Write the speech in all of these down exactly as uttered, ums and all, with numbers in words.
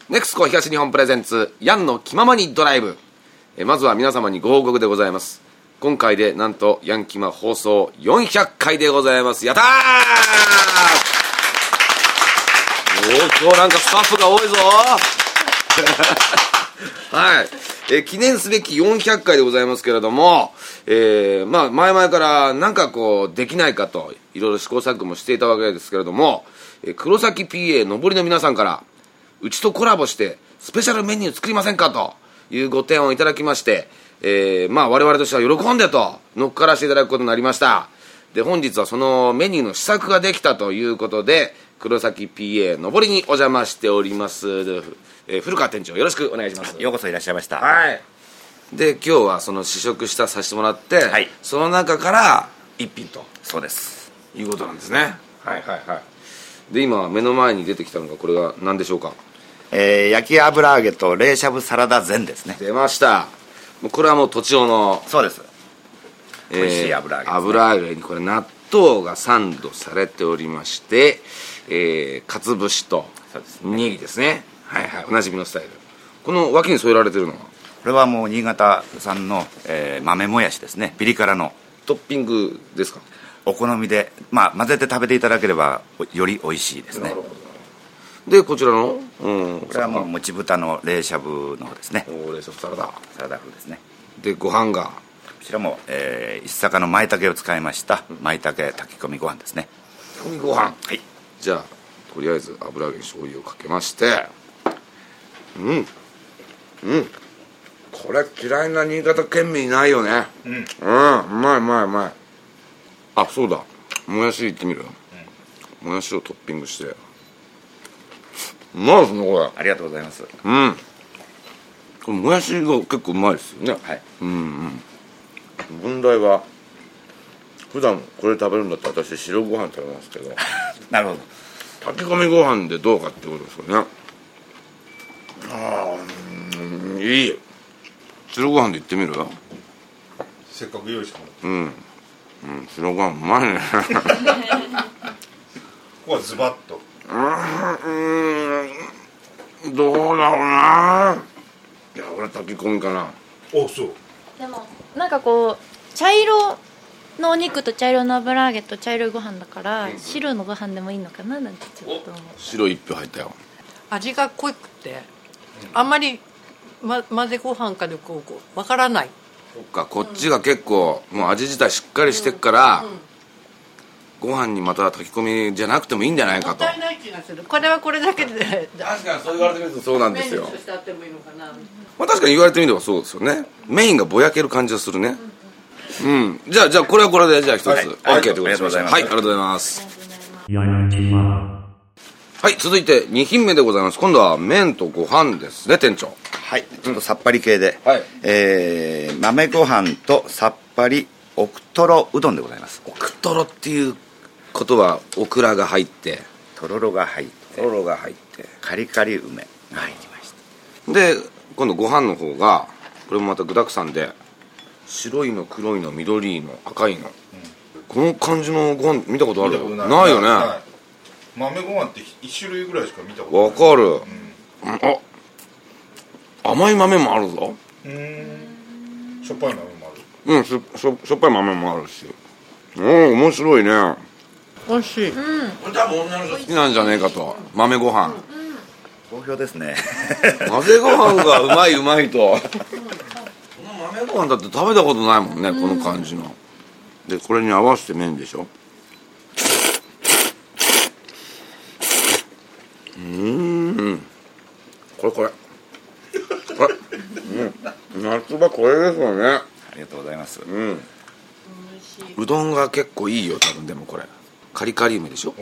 ネクスコ東日本プレゼンツヤンの気ままにドライブ。えまずは皆様にご報告でございます。今回でなんとヤンキマ放送よんひゃっかいでございます。やったーおー、今日なんかスタッフが多いぞはい、えー、記念すべきよんひゃっかいでございますけれども、えー、まあ前々からなんかこうできないかといろいろ試行錯誤もしていたわけですけれども、えー、黒崎 ピーエー 上りの皆さんからうちとコラボしてスペシャルメニュー作りませんかというご提案をいただきまして、えー、まあ我々としては喜んでと乗っからせていただくことになりました。で本日はそのメニューの試作ができたということで黒崎 ピーエー 上りにお邪魔しております。えー、古川店長よろしくお願いします。 ようこそいらっしゃいました。 はい。で今日はその試食したさせてもらって、はい、その中から一品とそうですいうことなんですね。はいはいはい。で今目の前に出てきたのがこれが何でしょうか。 えー、焼き油揚げと冷しゃぶサラダ膳ですね。 出ました。もうこれはもう栃尾のそうです、 えー、 美味しい油揚げですね。 油揚げにこれ納豆がサンドされておりまして、えー、かつ節とネギですね。はいはい、おなじみのスタイル。この脇に添えられてるのはこれはもう新潟産の、えー、豆もやしですね。ピリ辛のトッピングですか。 お好みで、まあ、混ぜて食べていただければより美味しいですね。 なるほど。でこちらの、うん、 これはもうもち豚の冷しゃぶの方ですね。 お冷しゃぶサラダサラダ風ですね。 でご飯がこちらも、えー、石阪の舞茸を使いました舞茸炊き込みご飯ですね。 炊き込みご飯、はい。じゃあとりあえず油揚げに醤油をかけまして、うんうんこれ嫌いな新潟県民いないよね。うん、うん、うまいうまいうまい。あ、そうだ、もやしいってみる、うん、もやしをトッピングしてうまいですねこれ。 ありがとうございます。 うん、これもやしが結構うまいですよね。 はい。 うんうん。問題は普段これ食べるんだったら私白ご飯食べますけどなるほど。 炊き込みご飯でどうかってことですよね。ああ、いい。白ご飯でいってみる。 せっかく用意したの。 うん、うん、白ご飯うまいねここはズバッと。 うん、どうだろうな。いや俺炊き込みかな。 お、そう。 でもなんかこう茶色のお肉と茶色の油揚げと茶色いご飯だから、うん、白のご飯でもいいのかななんてちょっと思う。 白一票入ったよ。 味が濃くてあんまり、ま、混ぜご飯かでこうこうわからない。 そっか、こっちが結構、うん、もう味自体しっかりしてっから、うんうん、ご飯にまた炊き込みじゃなくてもいいんじゃないかと。 もったいない気がする。これはこれだけで確かにそう言われてみるとそうなんですよ。 メニューとしてあってもいいのかな。 まあ確かに言われてみればそうですよね。メインがぼやける感じがするね。うん、うん、じゃあじゃあこれはこれでじゃあ一つ、はい、OK ということでしましょう。はい、ありがとうございます。はい、続いてに品目でございます。今度は麺とご飯ですね、店長。 はい、ちょっとさっぱり系で、 はい、 えー、豆ご飯とさっぱりオクトロうどんでございます。 オクトロっていうことはオクラが入ってとろろが入ってとろろが入ってカリカリ梅が入りました。 で今度ご飯の方がこれもまた具だくさんで白いの黒いの緑いの赤いの、うん、この感じのご飯見たことある？ない、ないよね、はい、 豆ご飯って一種類ぐらいしか見たことない。 わかる、うん、あ甘い豆もあるぞ。 うーん、しょっぱい豆もある。うん、しょ、しょ、しょっぱい豆もあるし。うん、面白いね。 美味しい。うん。 これ多分女の人好きなんじゃねえかと。豆ご飯。 好評ですね。 豆ご飯がうまいうまいと。この豆ご飯だって食べたことないもんね、この感じの。で、これに合わせて麺でしょ。うーん。これこれ。これ、うん、夏場これですよね。 ありがとうございます。 うん。うどんが結構いいよ多分。でもこれカリカリ梅でしょ。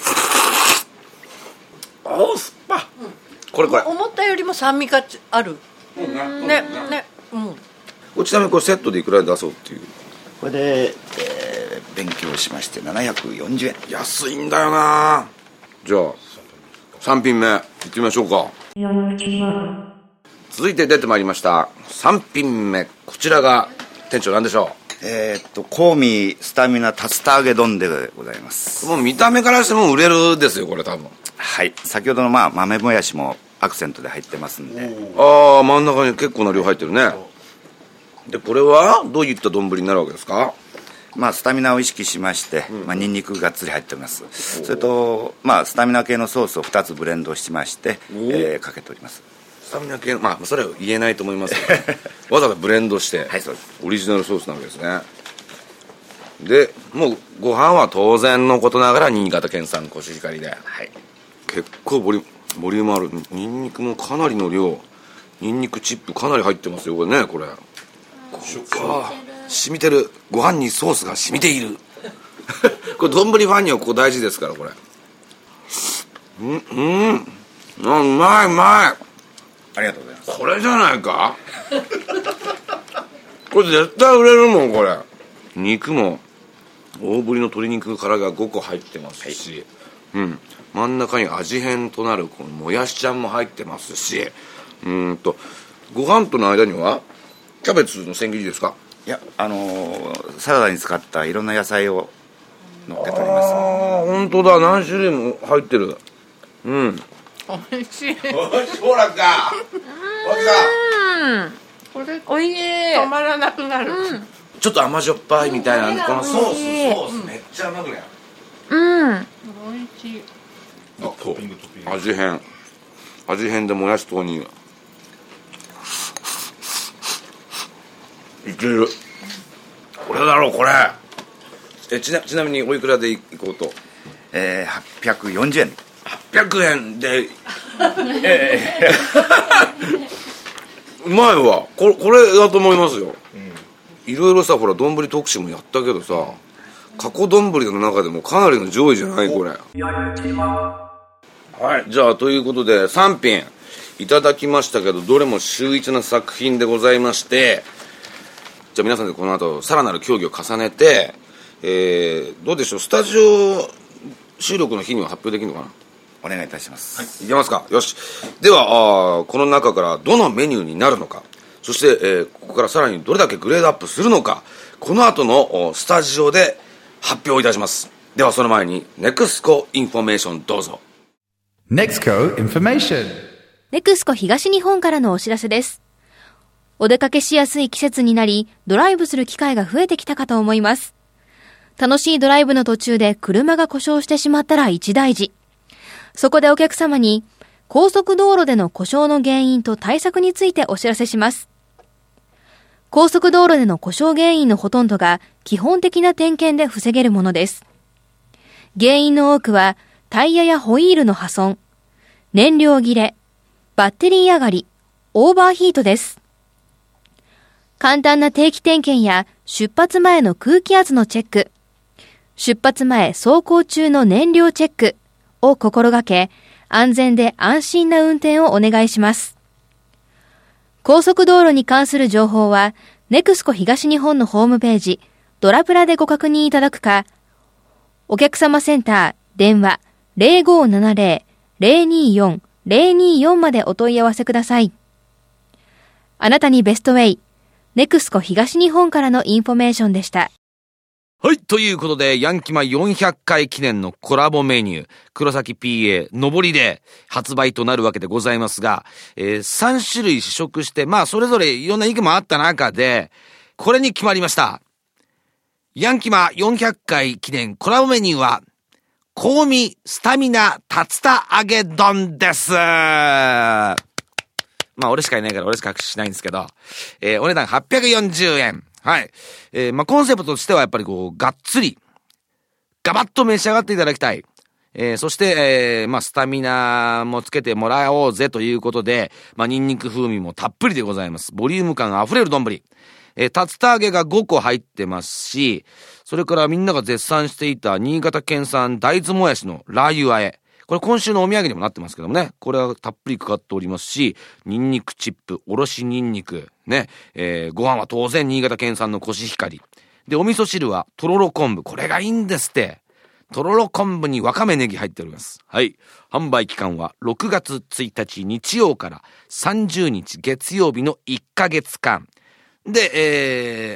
おお、酸っぱ、うん、これこれ思ったよりも酸味がある。ねねね、 うん。ちなみにこれセットでいくらで出そうっていう。 これで、えー、勉強しましてななひゃくよんじゅうえん。 安いんだよな。じゃあさん品目いってみましょうか。続いて出てまいりましたさん品目、こちらが店長何でしょう。 えー、っと香味スタミナ竜田揚げ丼でございます。 もう見た目からしても売れるですよこれ多分。 はい、先ほどの、まあ、豆もやしもアクセントで入ってますんで。 ああ、真ん中に結構な量入ってるね。でこれはどういった丼になるわけですか？ まあ、スタミナを意識しまして、うん、まあ、ニンニクがっつり入っております。それと、まあ、スタミナ系のソースをふたつブレンドしまして、えー、かけております。 スタミナ系の、まあそれは言えないと思いますけどわざわざブレンドして、 はい、そうです。 オリジナルソースなわけですね。でもうご飯は当然のことながら新潟県産コシヒカリで、はい、結構ボリ、ボリュームある。ニンニクもかなりの量、ニンニクチップかなり入ってますよこれね。これあ染みてる。ご飯にソースが染みているこれ丼ファンにはここ大事ですからこれ。うんうんあうまいうまい。 ありがとうございます。 これじゃないかこれ絶対売れるもんこれ。肉も大ぶりの鶏肉からがごこ入ってますし、はい、うん、真ん中に味変となるこのもやしちゃんも入ってますし、うーんとご飯との間にはキャベツの千切りですか？ いや、あのー、サラダに使ったいろんな野菜を乗っけております。 ああ本当だ、何種類も入ってる。うんおいしい。 ほらかうんこれおいしい。 止まらなくなる、うん、 ちょっと甘じょっぱいみたいなこのソースソースめっちゃ甘くね。うんおいしい。 あトッピングトッピング味変味変でもやし豆乳いける。これだろうこれ。え ち, なちなみにおいくらでいこうと？ えー、はっぴゃくよんじゅうえん。 はっぴゃくえんでええうまいわこれ。これだと思いますよ。いろいろさほら丼特集もやったけどさ、過去丼の中でもかなりの上位じゃないこれ。はいじゃあということでさん品いただきましたけど、どれも秀逸な作品でございまして、じゃあ皆さんでこの後さらなる協議を重ねて、えー、どうでしょう、スタジオ収録の日には発表できるのかな。 お願いいたします。 はい、いけますか。よし。ではあこの中からどのメニューになるのか、そして、えー、ここからさらにどれだけグレードアップするのか、この後のスタジオで発表いたします。ではその前にネクスコインフォメーションどうぞ。 ネクスコインフォメーション。 ネクスコ東日本からのお知らせです。お出かけしやすい季節になり、ドライブする機会が増えてきたかと思います。楽しいドライブの途中で車が故障してしまったら一大事。そこでお客様に、高速道路での故障の原因と対策についてお知らせします。高速道路での故障原因のほとんどが基本的な点検で防げるものです。原因の多くはタイヤやホイールの破損、燃料切れ、バッテリー上がり、オーバーヒートです。簡単な定期点検や出発前の空気圧のチェック、出発前走行中の燃料チェックを心がけ、安全で安心な運転をお願いします。高速道路に関する情報は、ネクスコ東日本のホームページ、ドラプラでご確認いただくか、お客様センター、電話 ゼロごーななゼロ ゼロにーよん ゼロにーよん までお問い合わせください。あなたにベストウェイ、ネクスコ東日本からのインフォメーションでした。 はい、ということで、ヤンキマよんひゃっかい記念のコラボメニュー、黒崎 ピーエー 上りで発売となるわけでございますが、えー、さん種類試食して、まあ、それぞれいろんな意見もあった中で、これに決まりました。ヤンキマよんひゃっかい記念コラボメニューは、香味スタミナ竜田揚げ丼です。まあ、俺しかいないから俺しかしないんですけど、えー、お値段はっぴゃくよんじゅうえん。はい。えー、まあ、コンセプトとしてはやっぱりこう、がっつり、ガバッと召し上がっていただきたい。えー、そして、えー、まあ、スタミナもつけてもらおうぜということで、まあ、ニンニク風味もたっぷりでございます。ボリューム感あふれる丼。えー、竜田揚げがごこ入ってますし、それからみんなが絶賛していた新潟県産大豆もやしのラー油和え。これ今週のお土産にもなってますけどもね。これはたっぷりかかっておりますし、ニンニクチップ、おろしニンニク、ね。えー、ご飯は当然新潟県産のコシヒカリ。で、お味噌汁はとろろ昆布。これがいいんですって。とろろ昆布にわかめネギ入っております。はい。販売期間はろくがつついたち日曜からさんじゅうにち月曜日のいっかげつかん。で、えー、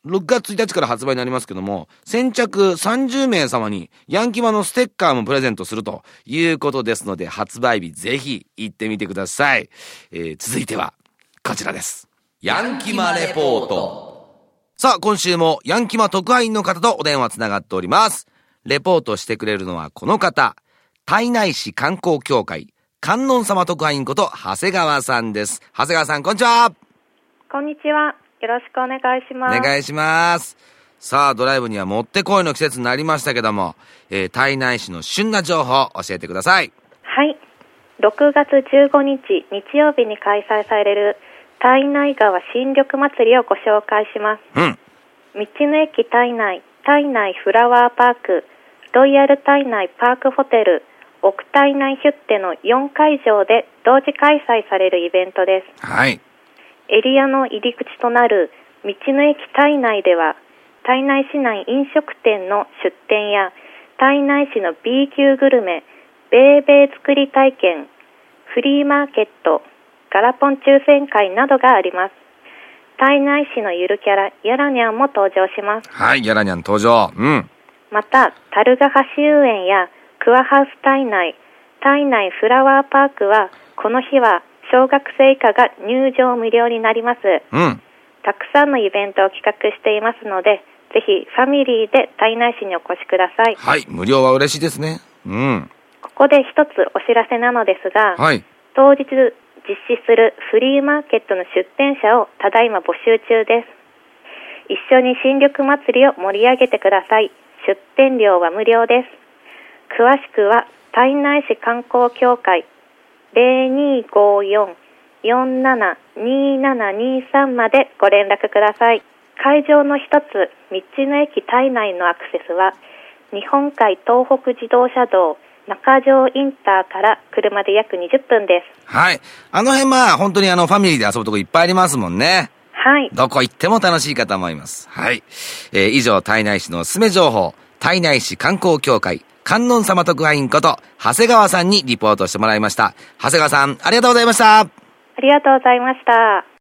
ろくがつついたちから発売になりますけども、先着さんじゅうめい様にヤンキマのステッカーもプレゼントするということですので、発売日ぜひ行ってみてください。えー、続いてはこちらです。ヤンキマレポート。さあ、今週もヤンキマ特派員の方とお電話つながっております。レポートしてくれるのはこの方、胎内市観光協会観音様特派員こと長谷川さんです。長谷川さん、こんにちは。 こんにちは。よろしくお願いします。 お願いします。さあ、ドライブにはもってこいの季節になりましたけども、えー、胎内市の旬な情報教えてください。 はい。ろくがつじゅうごにち日曜日に開催される胎内川新緑祭りをご紹介します。 うん。 道の駅胎内、胎内フラワーパーク、ロイヤル胎内パークホテル、奥胎内ヒュッテのよんかいじょうで同時開催されるイベントです。 はい。 エリアの入り口となる道の駅胎内では、胎内市内飲食店の出店や、胎内市の B 級グルメ、ベーベー作り体験、フリーマーケット、ガラポン抽選会などがあります。胎内市のゆるキャラ、ヤラニャンも登場します。 はい、ヤラニャン登場。うん。 また、樽ヶ橋遊園やクワハウス胎内、胎内フラワーパークは、この日は小学生以下が入場無料になります。 うん。 たくさんのイベントを企画していますので、ぜひファミリーで胎内市にお越しください。 はい、無料は嬉しいですね。うん。 ここで一つお知らせなのですが、 はい。 当日実施するフリーマーケットの出店者をただいま募集中です。一緒に新緑祭りを盛り上げてください。出店料は無料です。詳しくは胎内市観光協会ゼロにーごーよん よんななにーななにーさんまでご連絡ください。会場の一つ、道の駅胎内のアクセスは、日本海東北自動車道中条インターから車で約にじゅっぷんです。 はい。あの辺まあ本当にあのファミリーで遊ぶとこいっぱいありますもんね。 はい。 どこ行っても楽しいかと思います。はい。えー、以上、胎内市のおすすめ情報、胎内市観光協会観音様特派員こと長谷川さんにリポートしてもらいました。長谷川さん、ありがとうございました。 ありがとうございました。